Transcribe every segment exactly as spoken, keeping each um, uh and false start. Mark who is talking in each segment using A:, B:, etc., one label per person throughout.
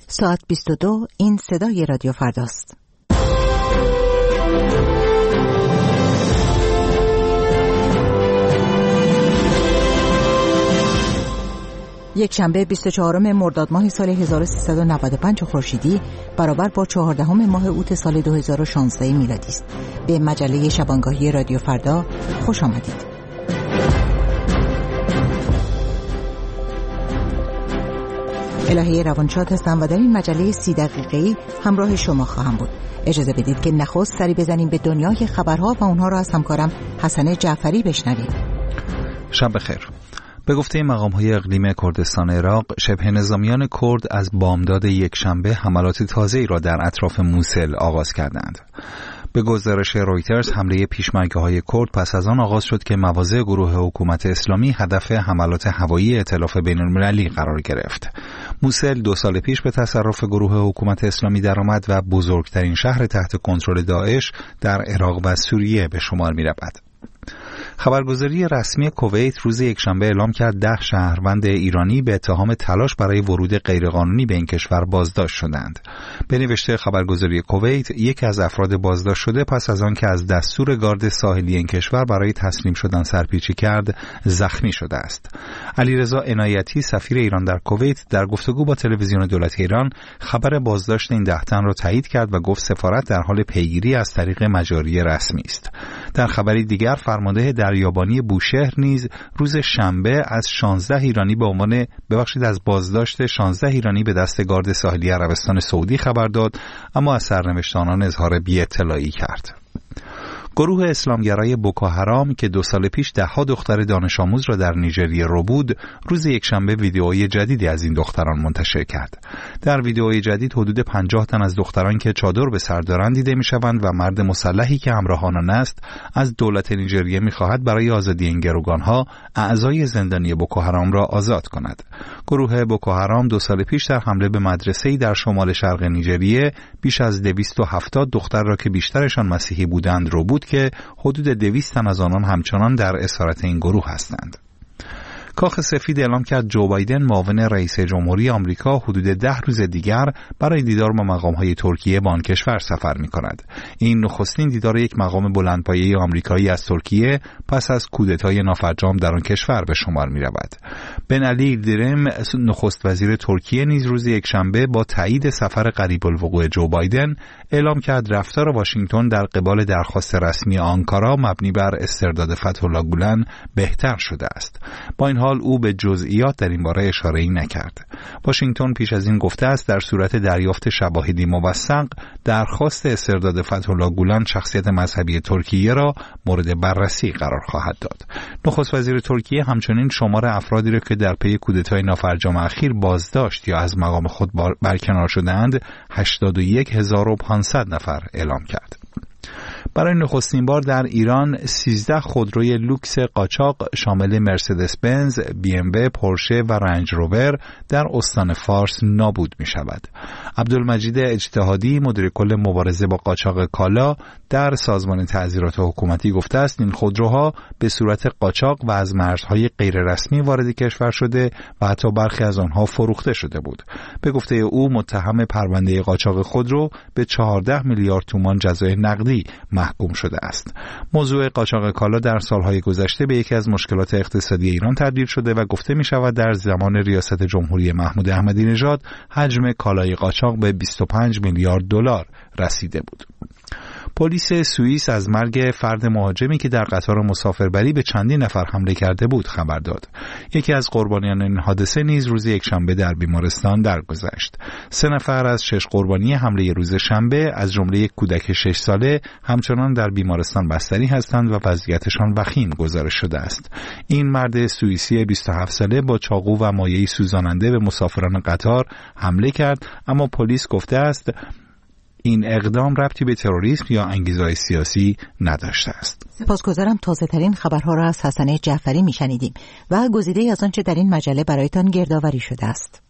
A: ساعت بیست و دو، این صدای رادیو فرداست. یک شنبه بیست و چهارم مرداد ماه سال هزار و سیصد و نود و پنج خورشیدی برابر با چهاردهم ماه اوت سال دو هزار و شانزده میلادی است. به مجله شبانگاهی رادیو فردا خوش آمدید. الهه روانشاد هستم و در این مجله سی دقیقه‌ای همراه شما خواهم بود. اجازه بدید که نخست سری بزنیم به دنیای خبرها و اونها را از همکارم حسن جعفری بشنویم.
B: شب بخیر. به گفته مقام‌های اقلیمی کردستان عراق، شبه نظامیان کرد از بامداد یک شنبه حملات تازه‌ای را در اطراف موسل آغاز کردند. به گزارش رویترز، حمله پیشمرگه‌های کرد پس از آن آغاز شد که مواضع گروه حکومت اسلامی هدف حملات هوایی ائتلاف بین‌المللی قرار گرفت. موسل دو سال پیش به تصرف گروه حکومت اسلامی درآمد و بزرگترین شهر تحت کنترل داعش در عراق و سوریه به شمار می‌رود. خبرگزاری رسمی کویت روز یکشنبه اعلام کرد ده شهروند ایرانی به اتهام تلاش برای ورود غیرقانونی به این کشور بازداشت شدند. به نوشته خبرگزاری کویت، یکی از افراد بازداشت شده پس از آن که از دستور گارد ساحلی این کشور برای تسلیم شدن سرپیچی کرد زخمی شده است. علیرضا عنایتی، سفیر ایران در کویت، در گفتگو با تلویزیون دولت ایران خبر بازداشت این ده تن را تایید کرد و گفت سفارت در حال پیگیری از طریق مجاری رسمی است. در خبری دیگر، فرمانده دریابانی بوشهر نیز روز شنبه از شانزده ایرانی به عنوان ببخشید از بازداشت شانزده ایرانی به دست گارد ساحلی عربستان سعودی خبر داد، اما از سرنوشت آنان اظهار بی‌اطلاعی کرد. گروه اسلامگرای بوکوحرام که دو سال پیش ده‌ها دختر دانش آموز را در نیجریه رو بود، روز یکشنبه ویدئوی جدیدی از این دختران منتشر کرد. در ویدئوی جدید حدود پنجاه تن از دختران که چادر به سر دارند دیده می‌شوند و مرد مسلحی که همراه آنان است از دولت نیجریه می‌خواهد برای آزادی این گروگان‌ها اعضای زندانی بوکوحرام را آزاد کند. گروه بوکوحرام دو سال پیش در حمله به مدرسه‌ای در شمال شرق نیجریه بیش از دویست و هفتاد دختر را که بیشترشان مسیحی بودند رو بود که حدود دویست تن از آنان همچنان در اسارت این گروه هستند. کاخ سفید اعلام کرد جو بایدن معاون رئیس جمهوری آمریکا حدود ده روز دیگر برای دیدار با مقام‌های ترکیه با آن کشور سفر می‌کند. این نخستین دیدار یک مقام بلندپایه آمریکایی از ترکیه پس از کودتای نافرجام در آن کشور به شمار می‌رود. بن علی ایلدیرم، نخست وزیر ترکیه، نیز روز یکشنبه با تایید سفر قریب الوقوع جو بایدن اعلام کرد رفتار واشنگتن در قبال درخواست رسمی آنکارا مبنی بر استرداد فتح‌الله گولن بهتر شده است. با این حال او به جزئیات در این باره اشاره‌ای نکرد. واشنگتن پیش از این گفته است در صورت دریافت شواهدی موثق درخواست استرداد فتح‌الله گولن شخصیت مذهبی ترکیه را مورد بررسی قرار خواهد داد. نخست وزیر ترکیه همچنین شمار افرادی را که در پی کودتای نافرجام اخیر بازداشت یا از مقام خود برکنار شده‌اند هشتاد و یک هزار و پانصد نفر اعلام کرد. برای نخستین بار در ایران سیزده خودروی لوکس قاچاق شامل مرسدس بنز، بی ام و، پورشه و رنج روور در استان فارس نابود می شود. عبدالمجید اجتهادی، مدیر کل مبارزه با قاچاق کالا در سازمان تعزیرات حکومتی گفته است این خودروها به صورت قاچاق و از مرزهای غیر رسمی وارد کشور شده و حتی برخی از آنها فروخته شده بود. به گفته او متهم پرونده قاچاق خودرو به چهارده میلیارد تومان جزای نقدی محکوم شده است. موضوع قاچاق کالا در سالهای گذشته به یکی از مشکلات اقتصادی ایران تبدیل شده و گفته می شود در زمان ریاست جمهوری محمود احمدی نژاد حجم کالای قاچاق به بیست و پنج میلیارد دلار رسیده بود. پلیس سوئیس از مرگ فرد مهاجمی که در قطار مسافربری به چندین نفر حمله کرده بود خبر داد. یکی از قربانیان این حادثه نیز روز یکشنبه در بیمارستان درگذشت. سه نفر از شش قربانی حمله روز شنبه از جمله یک کودک شش ساله همچنان در بیمارستان بستری هستند و وضعیتشان وخیم گزارش شده است. این مرد سوئیسی بیست و هفت ساله با چاقو و مایعی سوزاننده به مسافران قطار حمله کرد، اما پلیس گفته است این اقدام ربطی به تروریسم یا انگیزه‌های سیاسی نداشته است.
A: سپاسگزارم. تازه ترین خبرها را از حسن جعفری میشنیدیم و گزیده از آنچه در این مجله برایتان گردآوری شده است.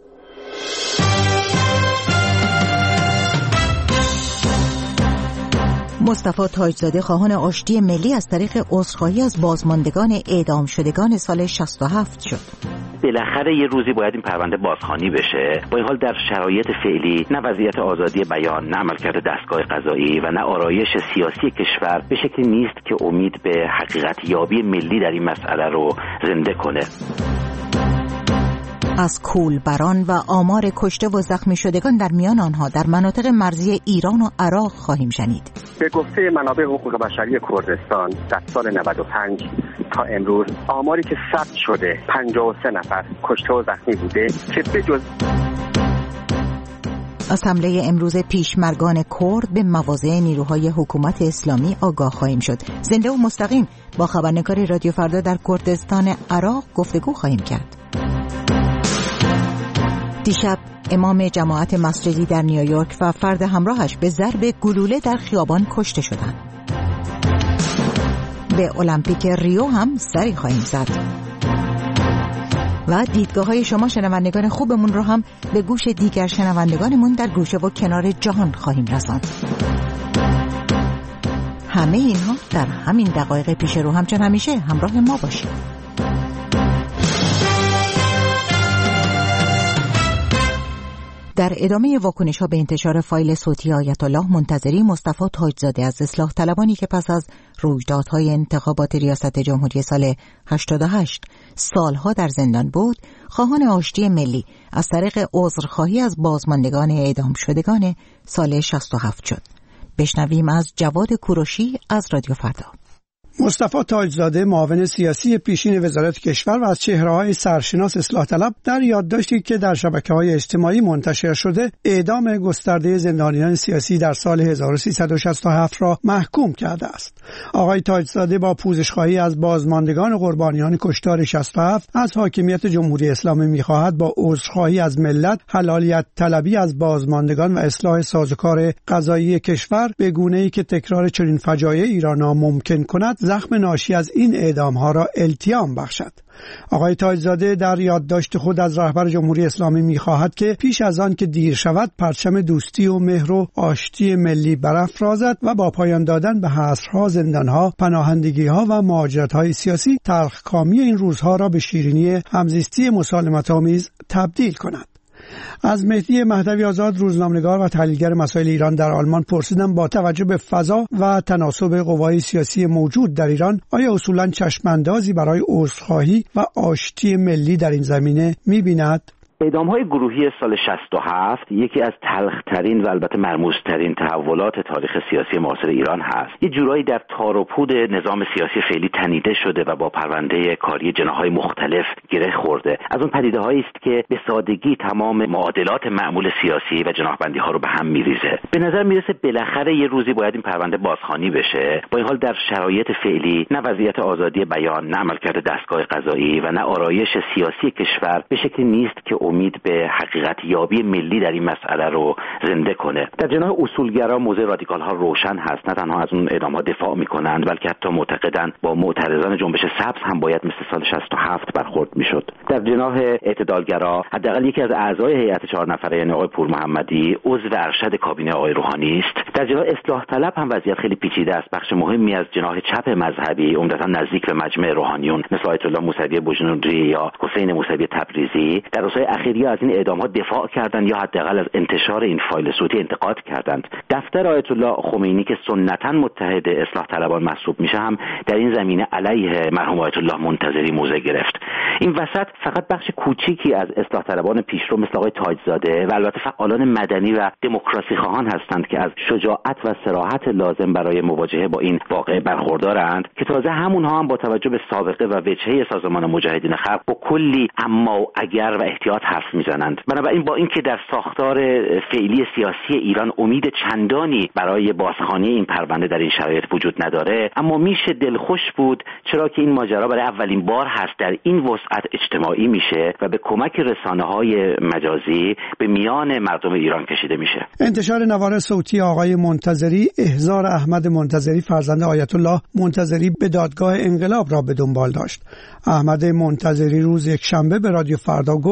A: مصطفی تاجزاده خواهان آشتی ملی از طریق عذرخواهی از بازماندگان اعدام شدگان سال شصت و هفت شد.
C: بالاخره یه روزی باید این پرونده بازخوانی بشه. با این حال در شرایط فعلی نه وضعیت آزادی بیان، نه عملکرد دستگاه قضایی و نه آرایش سیاسی کشور به شکلی نیست که امید به حقیقت یابی ملی در این مسئله رو زنده کنه.
A: از کولبران و آمار کشته و زخمی شدگان در میان آنها در مناطق مرزی ایران و عراق خواهیم شنید.
D: به گفته منابع حقوق بشری کردستان در سال نود و پنج تا امروز آماری که ثبت شده پنجاه و سه نفر کشته و زخمی بوده که به جز
A: از حمله امروز پیشمرگان کرد به مواضع نیروهای حکومت اسلامی آگاه خواهیم شد. زنده و مستقیم با خبرنگار رادیو فردا در کردستان عراق گفتگو خواهیم کرد. دیشب امام جماعت مسجدی در نیویورک و فرد همراهش به ضرب گلوله در خیابان کشته شدند. به المپیک ریو هم سری خواهیم زد. و دیدگاه های شما شنوندگان خوبمون رو هم به گوش دیگر شنوندگانمون در گوشه و کنار جهان خواهیم رساند. همه اینها در همین دقایق پیش رو. همچون همیشه همراه ما باشید. در ادامه واکنش ها به انتشار فایل صوتی آیت الله منتظری، مصطفی تاجزاده از اصلاح طلبانی که پس از رویدادهای انتخابات ریاست جمهوری سال هشتاد و هشت سالها در زندان بود، خواهان آشتی ملی از طریق عذرخواهی از بازماندگان اعدام شدگان سال شصت و هفت شد. بشنویم از جواد کوروشی از رادیو فردا.
E: مصطفی تاجزاده، معاون سیاسی پیشین وزارت کشور و از چهره‌های سرشناس اصلاح طلب، در یادداشتی که در شبکه‌های اجتماعی منتشر شده اعدام گسترده زندانیان سیاسی در سال هزار و سیصد و شصت و هفت را محکوم کرده است. آقای تاجزاده با پوزش‌خواهی از بازماندگان قربانیان کشتار شصت و هفت از حاکمیت جمهوری اسلامی می‌خواهد با عذرخواهی از ملت، حلالیت طلبی از بازماندگان و اصلاح سازوکار قضایی کشور به گونه‌ای که تکرار چنین فجایع ایران ممکن کند، زخم ناشی از این اعدام‌ها را التیام بخشد. آقای تاجزاده در یادداشت خود از رهبر جمهوری اسلامی می‌خواهد که پیش از آن که دیر شود پرچم دوستی و مهر و آشتی ملی برافرازد و با پایان دادن به حصرها، زندانها، پناهندگی‌ها و مهاجرت‌های سیاسی تلخکامی این روزها را به شیرینی همزیستی مسالمت‌آمیز تبدیل کند. از مهدی مهدوی آزاد، روزنامه‌نگار و تحلیلگر مسائل ایران در آلمان پرسیدم با توجه به فضا و تناسب قوای سیاسی موجود در ایران آیا اصولاً چشم‌اندازی برای عذرخواهی و آشتی ملی در این زمینه می‌بیند؟
C: اعدام‌های گروهی سال شصت و هفت یکی از تلخ‌ترین و البته مرموزترین تحولات تاریخ سیاسی معاصر ایران هست. یه جورایی در تار و پود نظام سیاسی فعلی تنیده شده و با پرونده کاری جناح‌های مختلف گره خورده. از اون پدیده‌هایی است که به سادگی تمام معادلات معمول سیاسی و جناح‌بندی‌ها رو به هم می‌ریزه. به نظر میرسه بالاخره یه روزی باید این پرونده بازخوانی بشه. با این حال در شرایط فعلی نه وضعیت آزادی بیان، نه عملکرد دستگاه قضایی و نه آرایش سیاسی کشور به شکلی نیست که امید به حقیقت یابی ملی در این مسئله رو زنده کنه. در جناح اصولگرا موضع رادیکال ها روشن هست. نه تنها از اون اعدام ها دفاع میکنند، بلکه حتی معتقدند با معترضان جنبش سبز هم باید مثل سال شصت و هفت برخورد میشد. در جناح اعتدالگرا حداقل یکی از اعضای هیئت چهار نفره یعنی آقای پور محمدی عضو ارشد کابینه آقای روحانی است. در جناح اصلاح طلب هم وضعیت خیلی پیچیده است. بخش مهمی از جناح چپ مذهبی عمدتا نزدیک به مجمع روحانیون مثل آیت الله موسوی بوجنوردی یا حسین موسوی تبریزی در روزهای اخیر یا از این اعدام‌ها دفاع کردند یا حداقل از انتشار این فایل صوتی انتقاد کردند. دفتر آیت الله خمینی که سنتاً متحد اصلاح طلبان محسوب میشه هم در این زمینه علیه مرحوم آیت الله منتظری موضع گرفت. این وسط فقط بخش کوچیکی از اصلاح طلبان پیشرو مثل آقای تاجزاده و البته فعالان مدنی و دموکراسی خواهان هستند که از شجاعت و صراحت لازم برای مواجهه با این واقعه برخوردارند که تازه همونها هم با توجه به سابقه و وجهه سازمان مجاهدین خلق با کلی اما و اگر و احتیاط حرف میزنند. بنابراین با اینکه در ساختار فعلی سیاسی ایران امید چندانی برای بازخوانی این پرونده در این شرایط وجود نداره، اما میشه دلخوش بود چرا که این ماجرا برای اولین بار هست در این وسعت اجتماعی میشه و به کمک رسانه‌های مجازی به میان مردم ایران کشیده میشه.
E: انتشار نوار صوتی آقای منتظری احضار احمد منتظری فرزند آیت الله منتظری به دادگاه انقلاب را به دنبال داشت. احمد منتظری روز یک شنبه به رادیو فردا گفت به او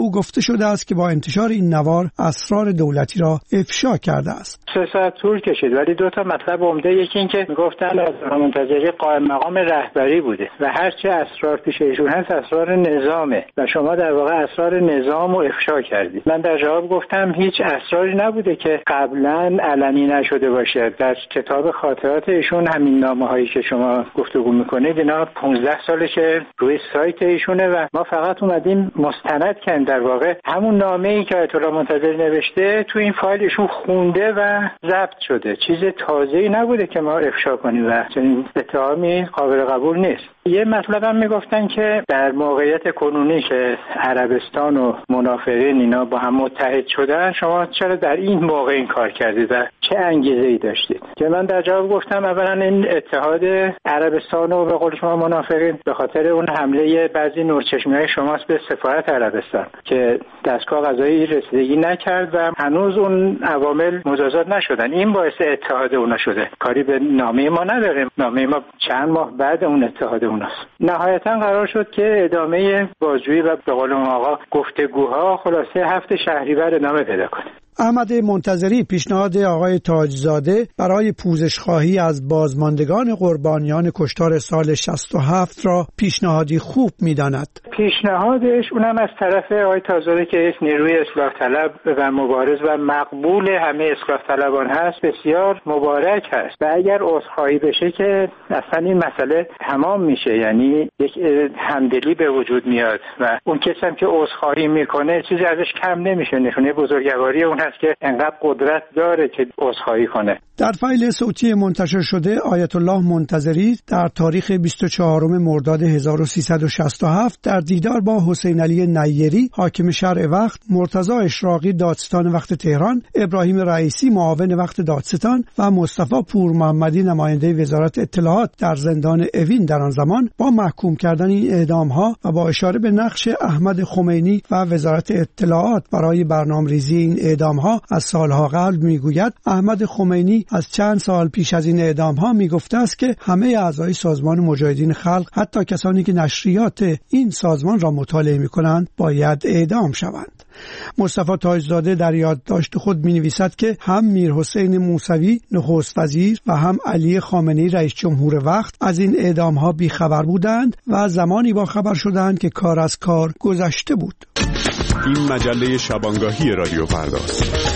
E: او گفته شده است که با انتشار این نوار اسرار دولتی را افشا کرده است.
F: سه ساعت طول کشید ولی دو تا مطلب عمده، یکی این که میگفتن از منتظری قائم مقام رهبری بوده و هر چه اسرار پیش ایشون هست اسرار نظامه و شما در واقع اسرار نظام رو افشا کردید. من در جواب گفتم هیچ اسراری نبوده که قبلا علنی نشده باشه. در کتاب خاطرات ایشون همین نامه‌هایی که شما گفتگو میکنید اینا پانزده سالشه روی سایت ایشونه و ما فقط اومدیم مستند کردیم در واقع همون نامه‌ای که آیت الله منتظری نوشته تو این فایل ایشون خونده و ضبط شده. چیز تازه‌ای نبوده که ما افشا کنیم و چنین اتهامی قابل قبول نیست. یه مطلب هم میگفتن که در موقعیت کنونی که عربستان و منافقین اینا با هم متحد شدن شما چرا در این موقع این کار کردید و چه انگیزه‌ای داشتید؟ که من در جواب گفتم اولا این اتحاد عربستان و به قول شما منافقین به خاطر اون حمله بعضی نورچشمی‌های شماست به سفارت عربستان که دستگاه قضایی رسیدگی نکرد و هنوز اون عوامل مجازات نشدن. این باعث اتحاد اونا شده. کاری به نامه ما نداریم. نامه ما چند ماه بعد اون اتحاد اوناست. نهایتا قرار شد که ادامه بازجویی و به قول اون آقا گفتگوها خلاصه هفت شهریور ادامه پیدا کنه.
E: احمد منتظری پیشنهاد آقای تاجزاده برای پوزشخواهی از بازماندگان قربانیان کشتار سال شصت و هفت را پیشنهادی خوب می‌داند.
F: پیشنهادش اونم از طرف آقای تاجزاده که یک نیروی اصلاح طلب و مبارز و مقبول همه اصلاح طلبان هست بسیار مبارک هست و اگر عذرخواهی بشه که اصلا این مسئله تمام میشه، یعنی یک همدلی به وجود میاد و اون کسی هم که عذرخواهی میکنه چیزی ازش کم نمیشه. نشونه بزرگواری اون هست که انقدر قدرت داره که عذرخواهی کنه.
E: در فایل صوتی منتشر شده آیت الله منتظری در تاریخ بیست و چهارم مرداد هزار و سیصد و شصت و هفت در دیدار با حسین علی نیری حاکم شرع وقت، مرتضی اشراقی دادستان وقت تهران، ابراهیم رئیسی معاون وقت دادستان و مصطفی پور محمدی نماینده وزارت اطلاعات در زندان اوین در آن زمان با محکوم کردن این اعدام‌ها و با اشاره به نقش احمد خمینی و وزارت اطلاعات برای برنامه‌ریزی این اعدام‌ها از سالها قبل میگوید احمد خمینی از چند سال پیش از این اعدام‌ها میگفته است که همه اعضای سازمان مجاهدین خلق، حتی کسانی که نشریات این سازمان را مطالعه می‌کنند، باید اعدام شوند. مصطفی تاجزاده در یادداشت خود می‌نویسد که هم میر حسین موسوی نخست وزیر و هم علی خامنه‌ای رئیس جمهور وقت از این اعدام‌ها بیخبر بودند و زمانی با خبر شدند که کار از کار گذشته بود.
G: این مجله شبانگاهی رادیو فرداست.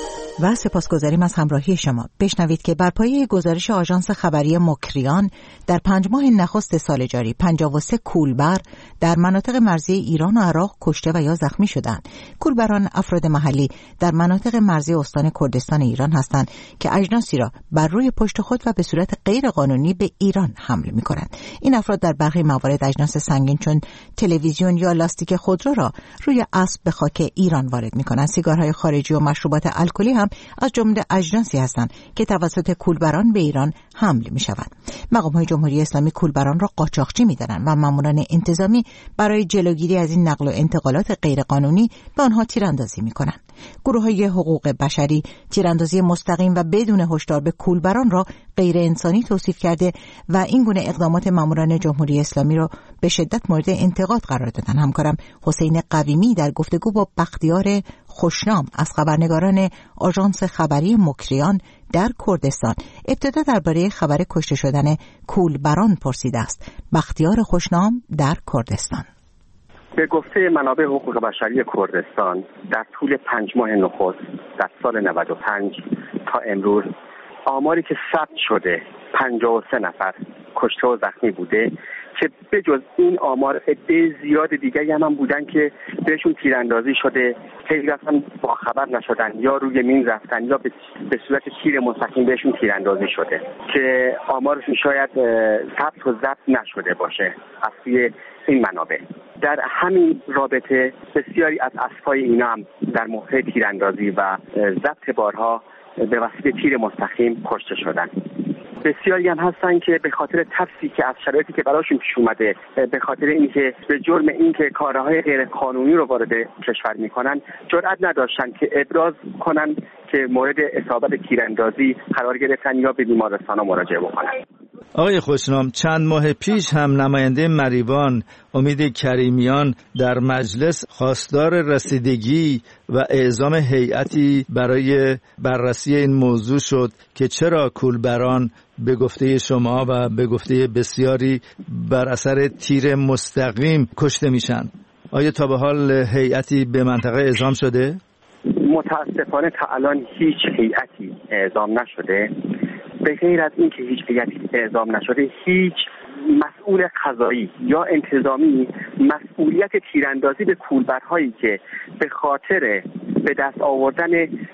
A: و سپاسگزاریم از همراهی شما. بشنوید که بر پایه گزارش آژانس خبری مکریان در پنج ماه نخست سال جاری پنجاه و سه کولبر در مناطق مرزی ایران و عراق کشته و یا زخمی شدند. کولبران افراد محلی در مناطق مرزی استان کردستان ایران هستند که اجناسی را بر روی پشت خود و به صورت غیر قانونی به ایران حمل می‌کنند. این افراد در برخی موارد اجناس سنگین چون تلویزیون یا لاستیک خودرو را روی اسب به خاک ایران وارد می‌کنند. سیگارهای خارجی و مشروبات الکلی هم از جمله اجناسی هستند که توسط کولبران به ایران حمل می‌شوند. مقام‌های جمهوری اسلامی کولبران را قاچاقچی می‌دانند و ماموران انتظامی برای جلوگیری از این نقل و انتقالات غیرقانونی به آنها تیراندازی می‌کنند. گروه‌های حقوق بشری تیراندازی مستقیم و بدون هشدار به کولبران را غیر انسانی توصیف کرده و این گونه اقدامات ماموران جمهوری اسلامی را به شدت مورد انتقاد قرار دادند. همکارم حسین قویمی در گفتگو با بختیار خوشنام از خبرنگاران آژانس خبری مکریان در کردستان ابتدا درباره خبر کشته شدن کولبران پرسیده است. بختیار خوشنام در کردستان:
D: به گفته منابع حقوق بشری کردستان در طول پنج ماه نخست در سال نود و پنج تا امروز آماری که ثبت شده پنجاه و سه نفر کشته و زخمی بوده که به جز این آمار عده زیاد دیگری هم, هم بودن که بهشون تیراندازی شده، خیلی اصلا با خبر نشدن یا روی مین رفتن یا به صورت تیر مستقیم بهشون تیراندازی شده که آمارشون شاید ثبت و ضبط نشده باشه از سوی این منابع. در همین رابطه بسیاری از اسبای اینا هم در موقع تیراندازی و ضبط بارها به واسطه تیر مستقیم کشته شدن. بسیاری هم هستن که به خاطر ترسی که از شرایطی که براشون پیش اومده، به خاطر اینکه به جرم اینکه کارهای غیر قانونی رو وارد کشور میکنن جرئت نداشتن که ابراز کنن که مورد اصابت تیراندازی قرار گرفتن یا به بیمارستان مراجعه بکنن.
H: آقای خوشنام، چند ماه پیش هم نماینده مریوان امید کریمیان در مجلس خواستار رسیدگی و اعزام هیئتی برای بررسی این موضوع شد که چرا کولبران به گفته شما و به گفته بسیاری بر اثر تیر مستقیم کشته میشن. آیا تا به حال هیئتی به منطقه اعزام شده؟
D: متاسفانه تا الان هیچ هیئتی اعزام نشده. به غیر از این که هیچ هیئتی اعزام نشده، هیچ مسئول قضایی یا انتظامی مسئولیت تیراندازی به کولبرهایی که به خاطر به دست آوردن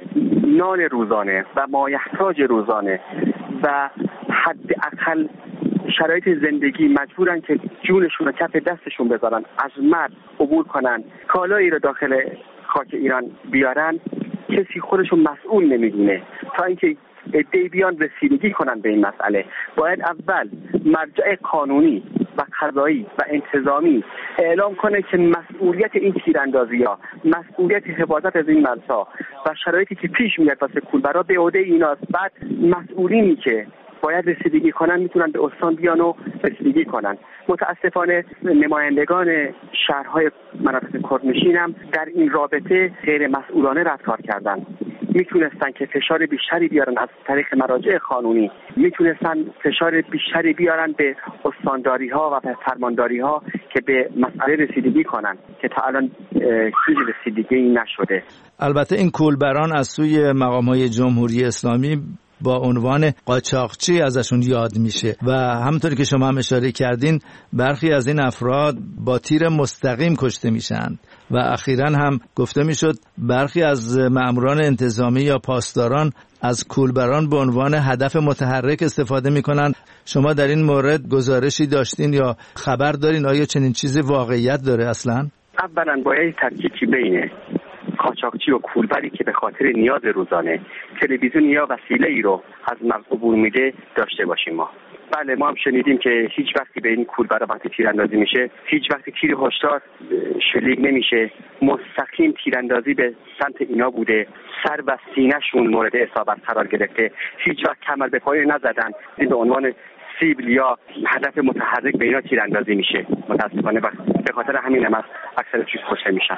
D: نان روزانه و مایحتاج روزانه و حداقل شرایط زندگی مجبورن که جونشون رو کف دستشون بذارن، از مرز عبور کنن، کالایی رو داخل خاک ایران بیارن، کسی خودشون مسئول نمیدونه. تا اینکه عده‌ای بیان رسیدگی کنن به این مسئله، باید اول مرجع قانونی و قضایی و انتظامی اعلام کنه که مسئولیت این تیراندازی‌ها، مسئولیت حفاظت از این مرزها و شرایطی که پیش میاد واسه کولبرا به عهده ایناست. بعد مسئولینی که باید رسیدگی کنن میتونن به استان بیان و رسیدگی کنن. متاسفانه نمایندگان شهرهای مناطق کردنشین هم در این رابطه غیر مسئولانه رفتار کردن. میتونستن که فشار بیشتری بیارن از طریق مراجع قانونی، میتونستن فشار بیشتری بیارن به استانداری ها و به فرمانداری ها که به مسئله رسیدگی کنن که تا الان هیچ رسیدگی نشده.
H: البته این کولبران از سوی مقام های جمهوری اسلامی با عنوان قاچاقچی ازشون یاد میشه و همونطوری که شما هم اشاره کردین برخی از این افراد با تیر مستقیم کشته میشن و اخیراً هم گفته میشد برخی از مأموران انتظامی یا پاسداران از کولبران به عنوان هدف متحرک استفاده میکنن. شما در این مورد گزارشی داشتین یا خبر دارین؟ آیا چنین چیزی واقعیت داره اصلاً؟
D: اولاً باید تفکیکی بین قاچاقچی و کولبری که به خاطر نیاز روزانه تلویزیون یا وسیله ای رو از مرز عبور میده داشته باشیم. ما بله ما هم شنیدیم که هیچ وقتی به این کولبر وقتی تیراندازی میشه، هیچ وقتی تیر هشدار شلیک نمیشه، مستقیم تیراندازی به سمت اینا بوده، سر و سینه‌شون مورد اصابت قرار گرفته، هیچ وقت کمر به پای نزدن. این به عنوان سیبل یا هدف متحرک به اینا تیراندازی میشه. متاسفانه به خاطر همین هم اکثر چیز کشته میشن.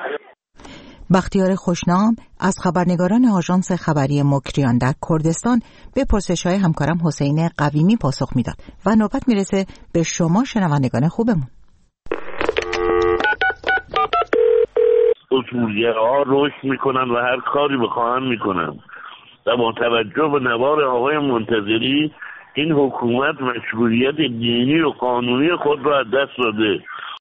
A: بختیار خوشنام از خبرنگاران آژانس خبری مکریان در کردستان به پرسش‌های همکارم حسین قویمی پاسخ میداد و نوبت میرسه به شما شنوندگان خوبمون.
I: اصولگراها رشد میکنن و هر کاری بخواهن میکنن و با توجه به نوار آقای منتظری این حکومت مشروعیت دینی و قانونی خود را از دست داده.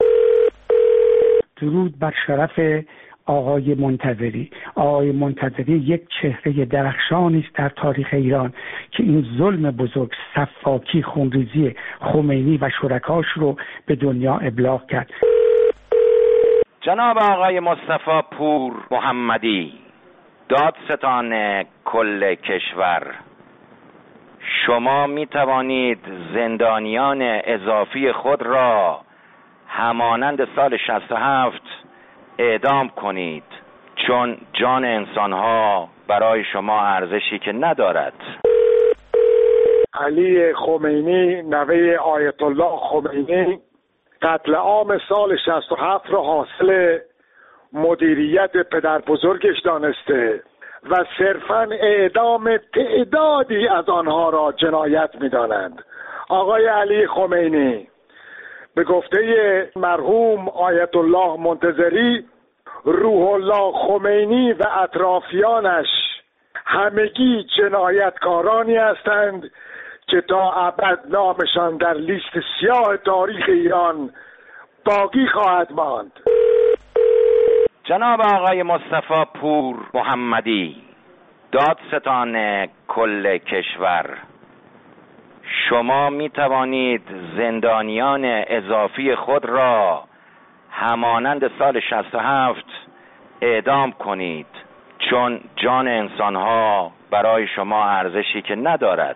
J: درود بر شرف آقای منتظری. آقای منتظری یک چهره درخشانی است در تاریخ ایران که این ظلم بزرگ، سفاکی، خونریزی خمینی و شرکاش رو به دنیا ابلاغ کرد.
K: جناب آقای مصطفی پور محمدی، دادستان کل کشور، شما می توانید زندانیان اضافی خود را همانند سال شصت و هفت اعدام کنید، چون جان انسانها برای شما ارزشی که ندارد.
L: علی خمینی نوه آیت الله خمینی قتل عام سال شصت و هفت را حاصل مدیریت پدر بزرگش دانسته و صرفاً اعدام تعدادی از آنها را جنایت می‌دانند. آقای علی خمینی به گفته مرحوم آیت الله منتظری، روح الله خمینی و اطرافیانش همگی جنایتکارانی هستند که تا ابد نامشان در لیست سیاه تاریخ ایران باقی خواهد ماند.
K: جناب آقای مصطفی پور محمدی، دادستان کل کشور، شما می توانید زندانیان اضافی خود را همانند سال شصت و هفت اعدام کنید، چون جان انسانها برای شما ارزشی که ندارد.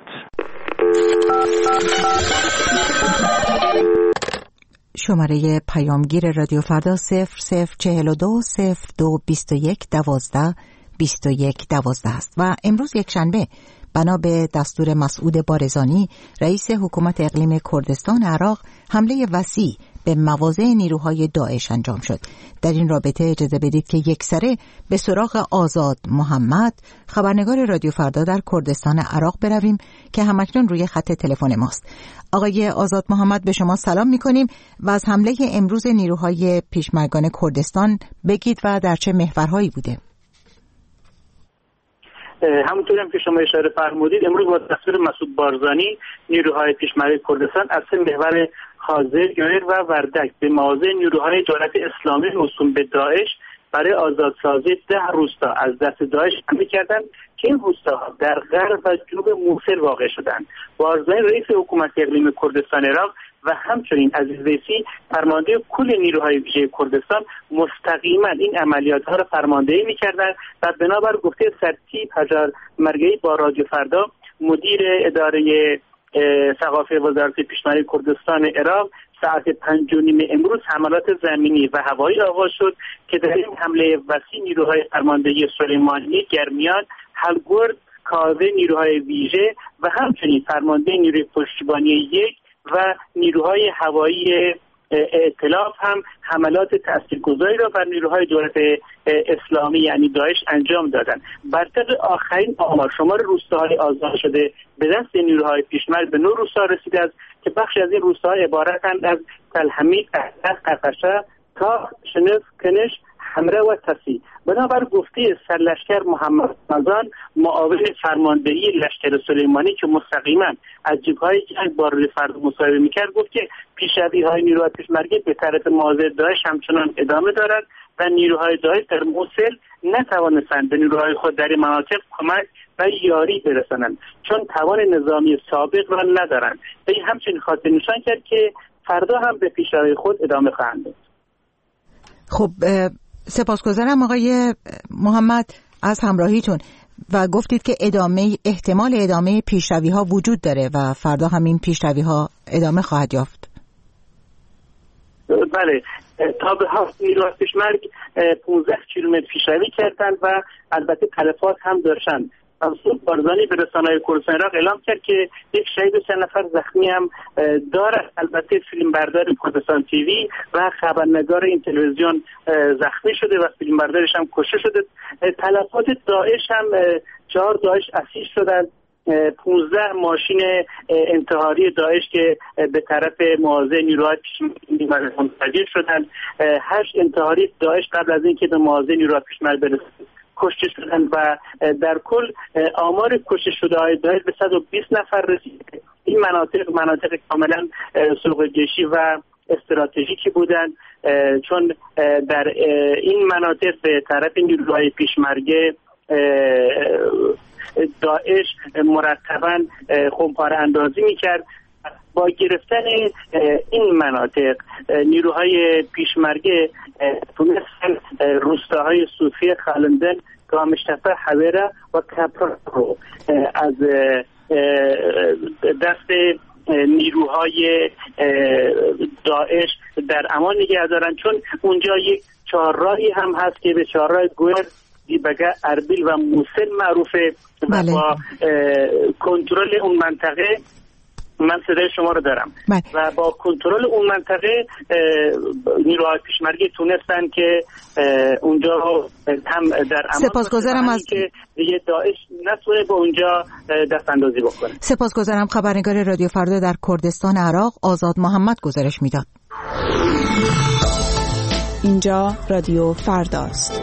A: شماره پیامگیر رادیو فردا صفر صفر چهل و دو صفر دو بیست و یک دوازده بیست و یک دوازده است و امروز یک شنبه بنا به دستور مسعود بارزانی رئیس حکومت اقلیم کردستان عراق حمله وسیع به مواضع نیروهای داعش انجام شد. در این رابطه اجازه بدید که یکسره به سراغ آزاد محمد، خبرنگار رادیو فردا در کردستان عراق برویم که همکنون روی خط تلفن ماست. آقای آزاد محمد، به شما سلام می‌کنیم و از حمله امروز نیروهای پیشمرگان کردستان بگید و در چه محورهایی بوده.
F: همونطوری هم که شما اشاره فرمودید، امروز با دستور مسعود بارزانی نیروهای پیشمرگ کردستان از سه محور حاضر، گویر و وردک به مواضع نیروهای دولت اسلامی موسوم به داعش برای آزادسازی ده روستا از دست داعش حمله کردند که این روستاها در غرب و جنوب موصل واقع شدند. بارزانی رئیس حکومت اقلیم کردستان عراق و همچنین عزیز ویسی فرمانده کل نیروهای ویژه کردستان مستقیما این عملیات‌ها را فرماندهی می‌کردند و بنابر گفته سرتیپ حجار مرگئی با رادیو فردا مدیر اداره ثقافت وزارت پیشمرگ کردستان عراق ساعت پنج و نیم امروز حملات زمینی و هوایی آغاز شد که در این حمله وسیع نیروهای فرماندهی سلیمانی، گرمیان، هلگرد، کاوه نیروهای ویژه و همچنین فرمانده نیروی پشتیبانی یک و نیروهای هوایی ائتلاف هم حملات تاثیرگذاری را بر نیروهای دولت اسلامی یعنی داعش انجام دادند. بر طبق آخرین آمار شمار روستاهای آزاد شده به دست نیروهای پیشمرگ به نه روستا رسیده است که بخش از این روستاها عبارتند از تلحمید، احدث، قفشه، تا شنف، کنش، حمره و تسی. بنابر گفته سرلشکر محمد رمضان معاون فرماندهی لشکر سلیمانی که مستقیما از جبهه‌های جنگ با روی فرد مصاحبه می‌کرد گفت که پیشروی‌های نیروهای پیشمرگی به طرف مواضع داعش همچنان ادامه دارد و نیروهای داعش در موصل نتوانستند به نیروهای خود در این مناطق کمک و یاری برسانند چون توان نظامی سابق را ندارند. به این همچنین خاطر نشان کرد که فردا هم به پیشروی خود ادامه خواهند داد.
A: خب سپاسگزارم آقای محمد از همراهیتون و گفتید که ادامه احتمال ادامه پیشروی ها وجود داره و فردا همین پیشروی ها ادامه خواهد یافت.
F: بله، تا به هفت نیروهای پیشمرگ پانزده کیلومتر پیشروی کردند و البته تلفات هم داشتند. مسعود بارزانی به رسانه‌های کردستان عراق اعلام کرد که یک شهید و چند نفر زخمی هم دارد. البته فیلمبردار کردستان تیوی و خبرنگار این تلویزیون زخمی شده و فیلمبردارش هم کشته شده. تلفات داعش هم چهار داعش اسیر شدند. پانزده ماشین انتحاری داعش که به طرف مواضع نیروهای پیشمرگ منفجر شدند. هشت انتحاری داعش قبل از اینکه به مواضع نیروهای پیشمرگ برسند کشته شدند و در کل آمار کشته شده های داعش به صد و بیست نفر رسید. این مناطق مناطق کاملا سوق جشی و استراتژیکی بودند چون در این مناطق به طرف نیروهای پیشمرگه داعش مرتباً خمپاره اندازی میکرد. با گرفتن این مناطق نیروهای پیشمرگه تونستن روستاهای صوفی، خالندن، گامشتفه، حویره و کپر رو از دست نیروهای داعش در امان نگه دارن چون اونجا یک چهارراهی هم هست که به چهارراه گویر، دیبگه، اربیل و موصل معروفه. بله. و با کنترل اون منطقه من صدای شما رو دارم. بله. و با کنترل اون منطقه نیروهای پیشمرگی تونستن که اونجا هم در امان
A: سپاسگزارم از
F: که دیگه داعش نتونه به اونجا دست اندازی بکنه.
A: سپاسگزارم. خبرنگار رادیو فردا در کردستان عراق آزاد محمد گزارش میداد.
M: اینجا رادیو فرداست.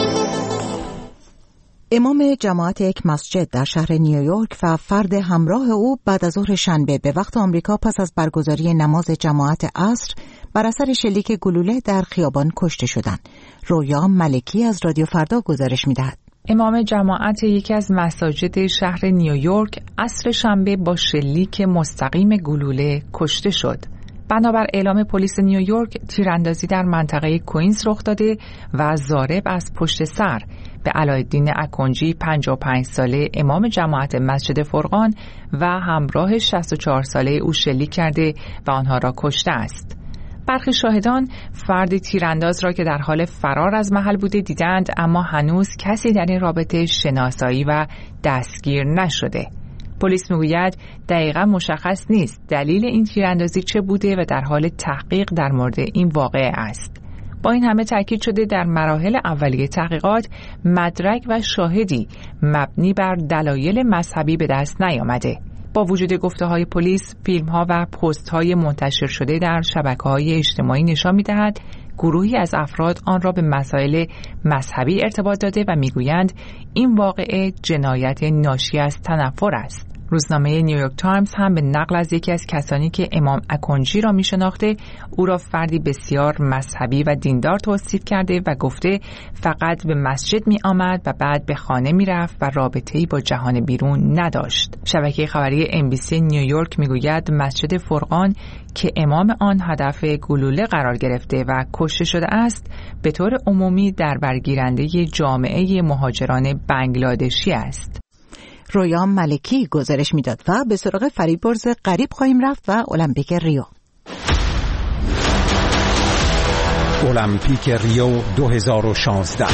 A: امام جماعت یک مسجد در شهر نیویورک و فرد همراه او بعد از ظهر شنبه به وقت آمریکا پس از برگزاری نماز جماعت عصر بر اثر شلیک گلوله در خیابان کشته شدند. رویا ملکی از رادیو فردا گزارش می‌دهد.
N: امام جماعت یکی از مساجد شهر نیویورک عصر شنبه با شلیک مستقیم گلوله کشته شد. بنابر اعلام پلیس نیویورک تیراندازی در منطقه کوینز رخ داده و ضارب از پشت سر به علایالدین اکونجی پنجاه و پنج ساله امام جماعت مسجد فرقان و همراه شصت و چهار ساله او شلیک کرده و آنها را کشته است. برخی شاهدان فرد تیرانداز را که در حال فرار از محل بوده دیدند، اما هنوز کسی در این رابطه شناسایی و دستگیر نشده. پلیس میگوید دقیقا مشخص نیست دلیل این تیراندازی چه بوده و در حال تحقیق در مورد این واقعه است. با این همه تاکید شده در مراحل اولیه تحقیقات مدرک و شاهدی مبنی بر دلایل مذهبی به دست نیامده. با وجود گفته‌های پلیس، فیلم‌ها و پست‌های منتشر شده در شبکه‌های اجتماعی نشان می‌دهد گروهی از افراد آن را به مسائل مذهبی ارتباط داده و می‌گویند این واقعه جنایت ناشی از تنفر است. روزنامه نیویورک تایمز هم به نقل از یکی از کسانی که امام اکونجی را می‌شناخته، او را فردی بسیار مذهبی و دیندار توصیف کرده و گفته فقط به مسجد می‌آمد و بعد به خانه می‌رفت و رابطه‌ای با جهان بیرون نداشت. شبکه خبری ام بی سی نیویورک می‌گوید مسجد فرقان که امام آن هدف گلوله قرار گرفته و کشته شده است، به طور عمومی در برگیرنده جامعه مهاجران بنگلادشی است.
A: رویا ملکی گزارش میداد و به سراغ فریبرز غریب خواهیم رفت و المپیک ریو.
O: المپیک ریو دو هزار و شانزده.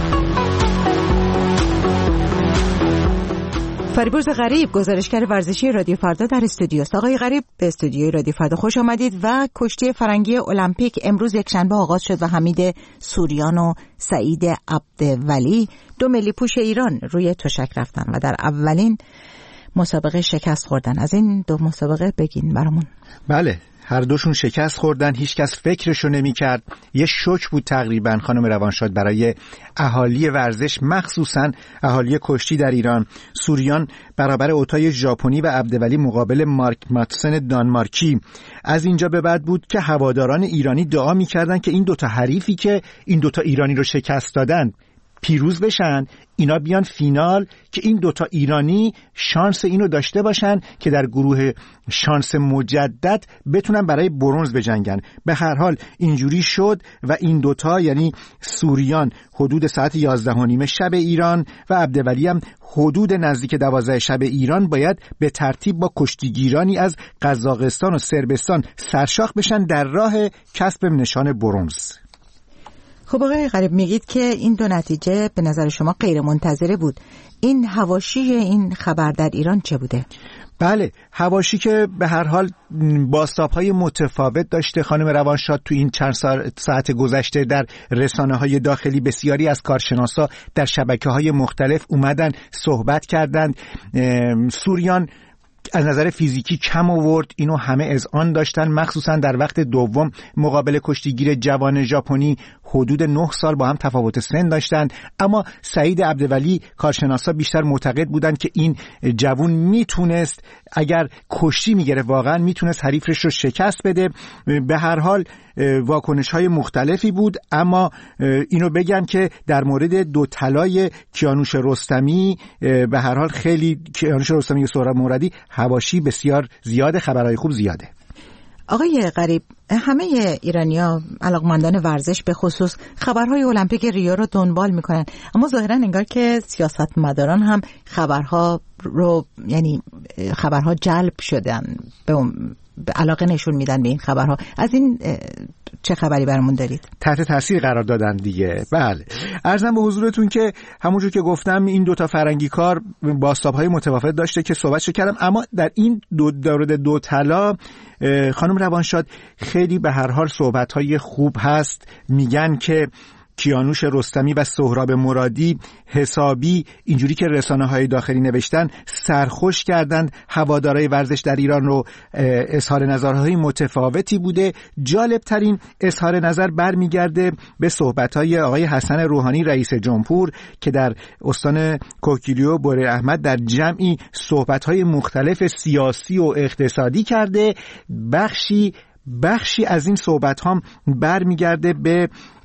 A: فریبرز غریب گزارشگر ورزشی رادیو فردا در استودیو است. آقای غریب به استودیوی رادیو فردا خوش آمدید. و کشتی فرنگی المپیک امروز یکشنبه آغاز شد و حمید سوریان و سعید عبدولی دو ملی پوش ایران روی تشک رفتن و در اولین مسابقه شکست خوردن. از این دو مسابقه بگین برامون.
P: بله، هر دوشون شکست خوردن، هیچ کس فکرشو نمی کرد. یه شوک بود تقریبا خانم روانشاد برای اهالی ورزش، مخصوصا اهالی کشتی در ایران. سوریان برابر اوتای ژاپنی و عبدولی مقابل مارک ماتسن دانمارکی. از اینجا به بعد بود که هواداران ایرانی دعا می‌کردن که این دوتا حریفی که این دوتا ایرانی رو شکست دادن پیروز بشن، اینا بیان فینال که این دوتا ایرانی شانس اینو داشته باشن که در گروه شانس مجدد بتونن برای برنز بجنگن. به هر حال اینجوری شد و این دوتا یعنی سوریان حدود ساعت یازده و نیم شب ایران و عبدولی هم حدود نزدیک دوازده شب ایران باید به ترتیب با کشتیگیرانی از قزاقستان و صربستان سرشاخ بشن در راه کسب نشان برنز.
A: خب آقای غریب میگید که این دو نتیجه به نظر شما غیر منتظره بود. این حواشی این خبر در ایران چه بوده؟
P: بله، حواشی که به هر حال بازتاب‌های متفاوت داشته. خانم روانشاد تو این چند ساعت گذشته در رسانه‌های داخلی بسیاری از کارشناسا در شبکه‌های مختلف اومدن صحبت کردند. سوریان از نظر فیزیکی کم آورد، اینو همه اذعان داشتن، مخصوصا در وقت دوم مقابل کشتیگیر جوان ژاپنی حدود نه سال با هم تفاوت سن داشتند. اما سعید عبدولی کارشناسا بیشتر معتقد بودند که این جوان میتونست اگر کشتی میگرفت واقعا میتونست حریفش رو شکست بده. به هر حال واکنش‌های مختلفی بود، اما اینو بگم که در مورد دو طلای کیانوش رستمی به هر حال خیلی کیانوش رستمی و سهراب مرادی حواشی بسیار زیاده، خبرهای خوب زیاده.
A: آقای غریب، همه ایرانی‌ها علاقمندان ورزش به خصوص خبرهای المپیک ریو رو دنبال میکنن، اما ظاهراً انگار که سیاستمداران هم خبرها رو یعنی خبرها جلب شدن به علاقه نشون میدن به این خبرها. از این چه خبری برامون دارید؟
P: تحت تاثیر قرار دادن دیگه. بله، عرضم به حضورتون که همونجور که گفتم این دوتا فرنگی کار بازتاب‌های متفاوت داشته که صحبتشو کردم، اما در این دو مورد دو طلا خانم روانشاد خیلی به هر حال صحبت‌های خوب هست. میگن که کیانوش رستمی و سهراب مرادی حسابی اینجوری که رسانه‌های داخلی نوشتن سرخوش کردند هوادارهای ورزش در ایران رو. اظهار نظرهای متفاوتی بوده. جالب ترین اظهار نظر برمیگرده به صحبت‌های آقای حسن روحانی رئیس جمهور که در استان کوکیلیو بره احمد در جمعی صحبت‌های مختلف سیاسی و اقتصادی کرده. بخشی بخشی از این صحبت هم برمیگرده به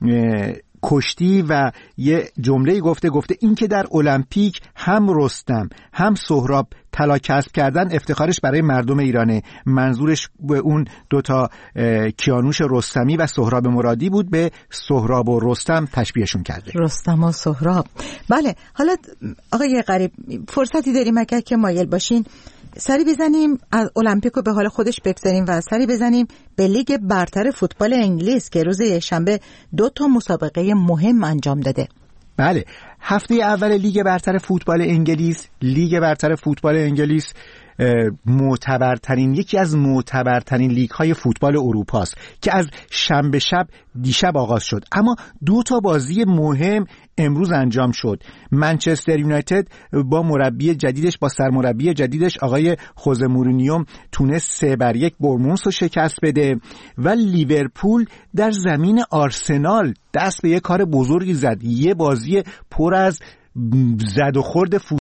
P: کشتی و یه جمله گفته گفته این که در المپیک هم رستم هم سهراب طلا کسب کردن افتخارش برای مردم ایرانه. منظورش به اون دوتا کیانوش رستمی و سهراب مرادی بود، به سهراب و رستم تشبیهشون کرده.
A: رستم و سهراب. بله، حالا آقای غریب فرصتی داریم اگر که مایل باشین سری بزنیم از المپیک رو به حال خودش بگذاریم و سری بزنیم به لیگ برتر فوتبال انگلیس که روز یکشنبه دو تا مسابقه مهم انجام داده.
P: بله، هفته اول لیگ برتر فوتبال انگلیس لیگ برتر فوتبال انگلیس معتبرترین یکی از معتبرترین لیگ های فوتبال اروپا است که از شنبه شب دیشب آغاز شد، اما دو تا بازی مهم امروز انجام شد. منچستر یونایتد با مربی جدیدش با سرمربی جدیدش آقای خوزه مورینیو تونست سه بر یک برمونس رو شکست بده و لیورپول در زمین آرسنال دست به یک کار بزرگی زد. یه بازی پر از زد و خورد